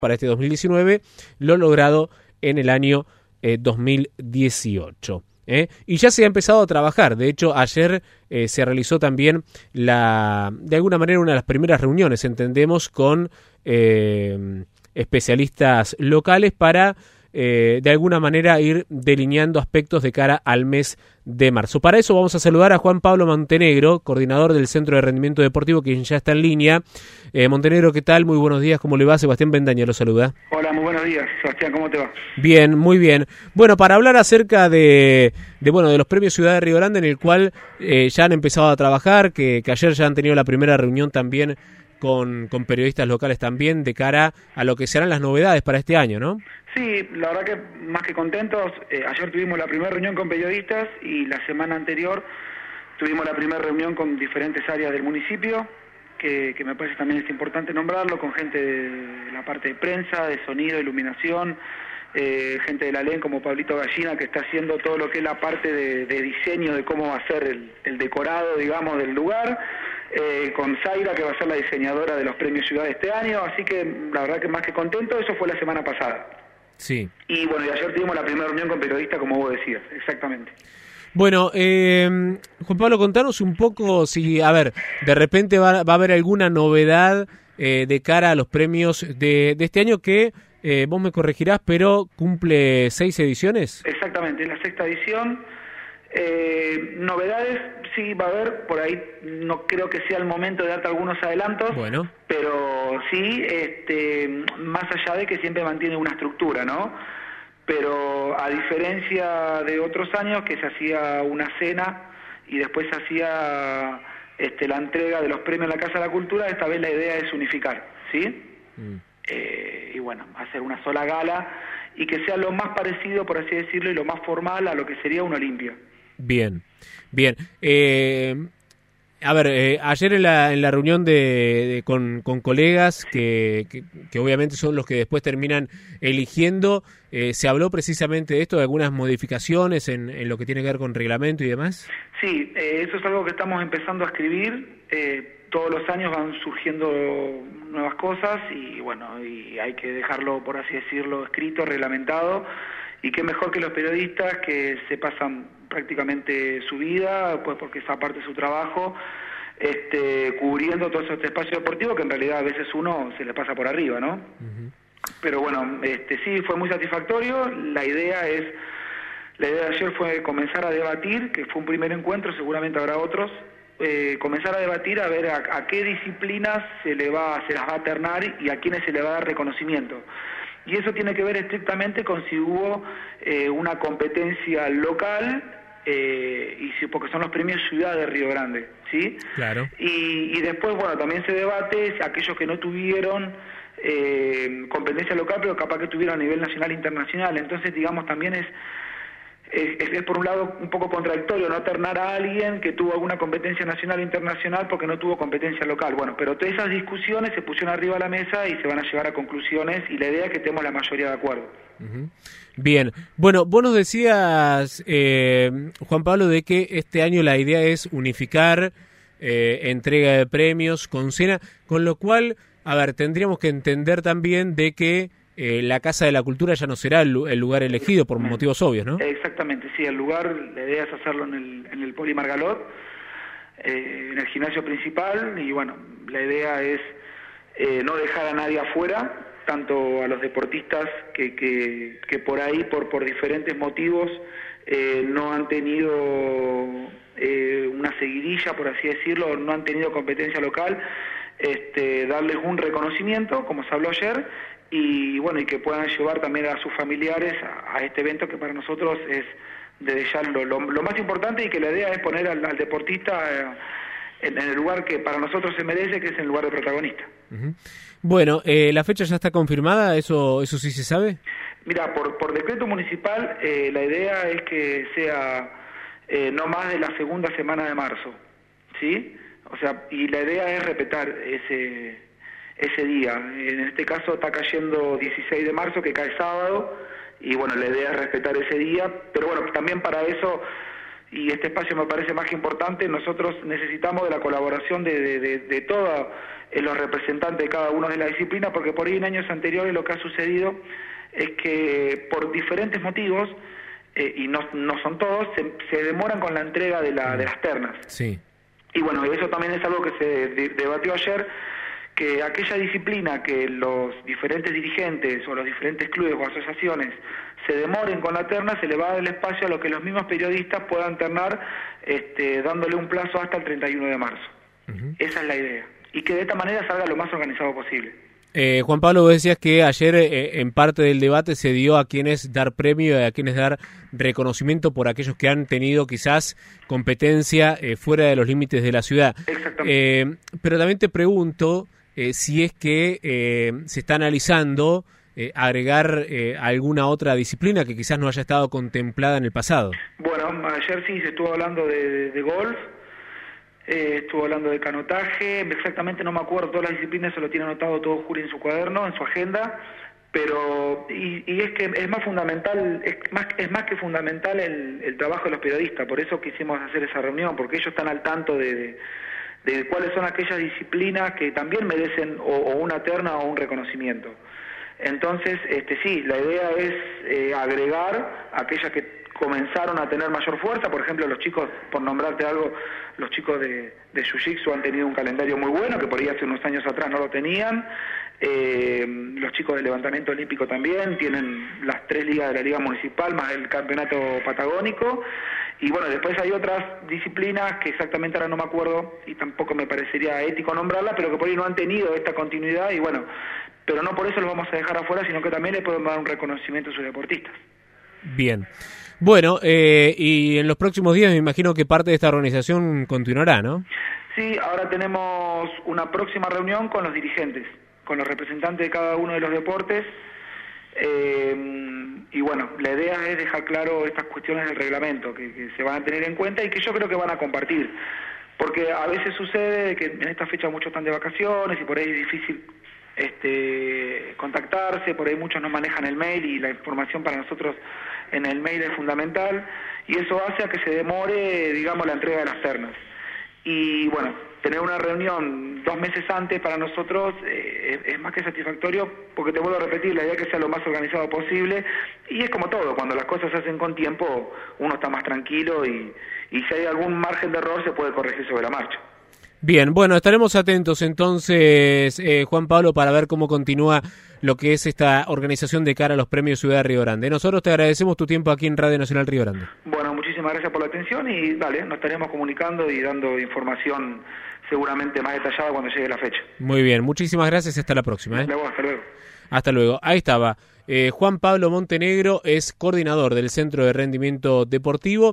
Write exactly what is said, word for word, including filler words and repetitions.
para este dos mil diecinueve, lo logrado en el año eh, dos mil dieciocho. ¿eh? Y ya se ha empezado a trabajar. De hecho, ayer eh, se realizó también, la, de alguna manera, una de las primeras reuniones, entendemos, con eh, especialistas locales para, eh, de alguna manera, ir delineando aspectos de cara al mes de marzo. Para eso vamos a saludar a Juan Pablo Montenegro, coordinador del Centro de Rendimiento Deportivo, quien ya está en línea. Eh, Montenegro, ¿qué tal? Muy buenos días, ¿cómo le va? Sebastián Bendaña lo saluda. Hola, muy buenos días, Sebastián, ¿cómo te va? Bien, muy bien. Bueno, para hablar acerca de, de bueno de los premios Ciudad de Río Grande, en el cual eh, ya han empezado a trabajar, que, que ayer ya han tenido la primera reunión también con, con periodistas locales también, de cara a lo que serán las novedades para este año, ¿no? Sí, la verdad que más que contentos. Eh, ayer tuvimos la primera reunión con periodistas y la semana anterior tuvimos la primera reunión con diferentes áreas del municipio, que, que me parece también es importante nombrarlo, con gente de la parte de prensa, de sonido, iluminación, eh, gente de la L E N como Pablito Gallina, que está haciendo todo lo que es la parte de, de diseño de cómo va a ser el, el decorado, digamos, del lugar, eh, con Zaira, que va a ser la diseñadora de los premios Ciudad de este año, así que la verdad que más que contento. Eso fue la semana pasada. Sí. Y bueno, y ayer tuvimos la primera reunión con periodistas, como vos decías, exactamente. Bueno, eh, Juan Pablo, contanos un poco si, a ver, de repente va, va a haber alguna novedad eh, de cara a los premios de, de este año que, eh, vos me corregirás, pero cumple seis ediciones. Exactamente, es la sexta edición. Eh, novedades sí va a haber, por ahí no creo que sea el momento de darte algunos adelantos, bueno, pero sí, este, más allá de que siempre mantiene una estructura, ¿no? Pero a diferencia de otros años que se hacía una cena y después se hacía este, la entrega de los premios en la Casa de la Cultura, esta vez la idea es unificar, ¿sí? Mm. Eh, y bueno, hacer una sola gala y que sea lo más parecido, por así decirlo, y lo más formal a lo que sería una Olimpia. Bien, bien. Eh, a ver, eh, ayer en la, en la reunión de, de con, con colegas que, que, que obviamente son los que después terminan eligiendo, eh, ¿se habló precisamente de esto, de algunas modificaciones en, en lo que tiene que ver con reglamento y demás? Sí, eh, eso es algo que estamos empezando a escribir. Eh, todos los años van surgiendo nuevas cosas y bueno, y hay que dejarlo, por así decirlo, escrito, reglamentado. Y qué mejor que los periodistas que se pasan prácticamente su vida, pues porque esa parte de su trabajo, este, cubriendo todo este espacio deportivo que en realidad a veces uno se le pasa por arriba, ¿no? Uh-huh. Pero bueno, este, sí, fue muy satisfactorio. La idea es, la idea de ayer fue comenzar a debatir, que fue un primer encuentro, seguramente habrá otros, eh, comenzar a debatir a ver a, a qué disciplinas se le va, se las va a ternar y a quiénes se le va a dar reconocimiento. Y eso tiene que ver estrictamente con si hubo eh, una competencia local, eh, y si, porque son los premios Ciudad de Río Grande, ¿sí? Claro. Y, y después, bueno, también se debate si aquellos que no tuvieron eh, competencia local, pero capaz que tuvieron a nivel nacional e internacional. Entonces, digamos, también es, es, es por un lado un poco contradictorio no ternar a alguien que tuvo alguna competencia nacional o internacional porque no tuvo competencia local. Bueno, pero todas esas discusiones se pusieron arriba de la mesa y se van a llegar a conclusiones y la idea es que tenemos la mayoría de acuerdo. Uh-huh. Bien, bueno, vos nos decías, eh, Juan Pablo, de que este año la idea es unificar eh, entrega de premios con cena, con lo cual, a ver, tendríamos que entender también de que Eh, la Casa de la Cultura ya no será el, el lugar elegido por motivos obvios, ¿no? Exactamente, sí, el lugar, la idea es hacerlo en el, en el Poli Margalot, eh, en el gimnasio principal, y bueno, la idea es eh, no dejar a nadie afuera, tanto a los deportistas que, que, que por ahí, por, por diferentes motivos, eh, no han tenido eh, una seguidilla, por así decirlo, no han tenido competencia local, este, darles un reconocimiento, como se habló ayer, y bueno, y que puedan llevar también a sus familiares a, a este evento que para nosotros es desde ya lo, lo, lo más importante, y que la idea es poner al, al deportista eh, en, en el lugar que para nosotros se merece, que es el lugar de protagonista. Uh-huh. Bueno, eh, ¿la fecha ya está confirmada? ¿Eso eso sí se sabe? Mira, por, por decreto municipal eh, la idea es que sea eh, no más de la segunda semana de marzo, ¿sí? O sea, y la idea es respetar ese... ese día. En este caso está cayendo dieciséis de marzo, que cae sábado, y bueno, la idea es respetar ese día, pero bueno, también para eso y este espacio me parece más que importante. Nosotros necesitamos de la colaboración de, de, de, de todos los representantes de cada uno de la disciplina, porque por ahí en años anteriores lo que ha sucedido es que por diferentes motivos, eh, y no, no son todos, se, se demoran con la entrega de, la, de las ternas. Sí. Y bueno, eso también es algo que se de, debatió ayer, que aquella disciplina que los diferentes dirigentes o los diferentes clubes o asociaciones se demoren con la terna, se le va a dar el espacio a lo que los mismos periodistas puedan ternar, este, dándole un plazo hasta el treinta y uno de marzo. Uh-huh. Esa es la idea. Y que de esta manera salga lo más organizado posible. Eh, Juan Pablo, vos decías que ayer eh, en parte del debate se dio a quienes dar premio y a quienes dar reconocimiento por aquellos que han tenido quizás competencia eh, fuera de los límites de la ciudad. Exactamente. Eh, pero también te pregunto eh, si es que eh, se está analizando eh, agregar eh, alguna otra disciplina que quizás no haya estado contemplada en el pasado. Bueno, ayer sí se estuvo hablando de, de, de golf. Eh, estuvo hablando de canotaje, exactamente no me acuerdo todas las disciplinas, se lo tiene anotado todo Juli en su cuaderno, en su agenda, pero y, y es que es más fundamental, es más, es más que fundamental el, el trabajo de los periodistas, por eso quisimos hacer esa reunión, porque ellos están al tanto de, de, de cuáles son aquellas disciplinas que también merecen o, o una terna o un reconocimiento. Entonces, este sí, la idea es eh, agregar aquellas que comenzaron a tener mayor fuerza, por ejemplo, los chicos, por nombrarte algo, los chicos de, de Jiu-Jitsu han tenido un calendario muy bueno, que por ahí hace unos años atrás no lo tenían, eh, los chicos del levantamiento olímpico también, tienen las tres ligas de la Liga Municipal, más el campeonato patagónico, y bueno, después hay otras disciplinas que exactamente ahora no me acuerdo, y tampoco me parecería ético nombrarlas, pero que por ahí no han tenido esta continuidad, y bueno, pero no por eso los vamos a dejar afuera, sino que también les podemos dar un reconocimiento a sus deportistas. Bien. Bueno, eh, y en los próximos días me imagino que parte de esta organización continuará, ¿no? Sí, ahora tenemos una próxima reunión con los dirigentes, con los representantes de cada uno de los deportes, eh, y bueno, la idea es dejar claro estas cuestiones del reglamento, que, que se van a tener en cuenta y que yo creo que van a compartir, porque a veces sucede que en esta fecha muchos están de vacaciones y por ahí es difícil este contactarse, por ahí muchos no manejan el mail y la información para nosotros en el mail es fundamental, y eso hace a que se demore, digamos, la entrega de las ternas. Y bueno, tener una reunión dos meses antes para nosotros eh, es, es más que satisfactorio, porque te vuelvo a repetir, la idea es que sea lo más organizado posible, y es como todo, cuando las cosas se hacen con tiempo, uno está más tranquilo y, y si hay algún margen de error se puede corregir sobre la marcha. Bien, bueno, estaremos atentos entonces, eh, Juan Pablo, para ver cómo continúa lo que es esta organización de cara a los premios Ciudad de Río Grande. Nosotros te agradecemos tu tiempo aquí en Radio Nacional Río Grande. Bueno, muchísimas gracias por la atención y dale, nos estaremos comunicando y dando información seguramente más detallada cuando llegue la fecha. Muy bien, muchísimas gracias, hasta la próxima. ¿eh? Luego, hasta luego. Hasta luego. Ahí estaba. Eh, Juan Pablo Montenegro es coordinador del Centro de Rendimiento Deportivo.